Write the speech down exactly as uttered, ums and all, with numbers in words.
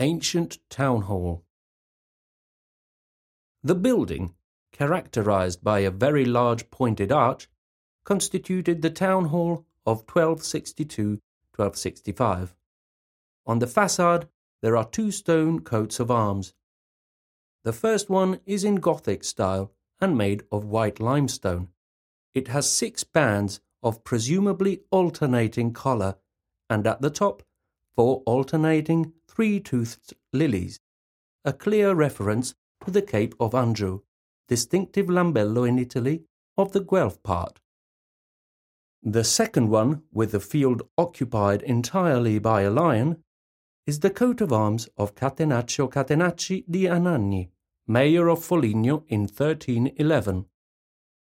ancient town hall. The building, characterized by a very large pointed arch, constituted the town hall of twelve sixty-two to twelve sixty-five. On the facade there are two stone coats of arms. The first one is in Gothic style and made of white limestone. It has six bands of presumably alternating colour, and at the top four alternating three-toothed lilies, a clear reference to the Cape of Anjou, distinctive lambello in Italy of the Guelph part. The second one, with the field occupied entirely by a lion, is the coat of arms of Catenaccio Catenacci di Anagni, mayor of Foligno in thirteen eleven.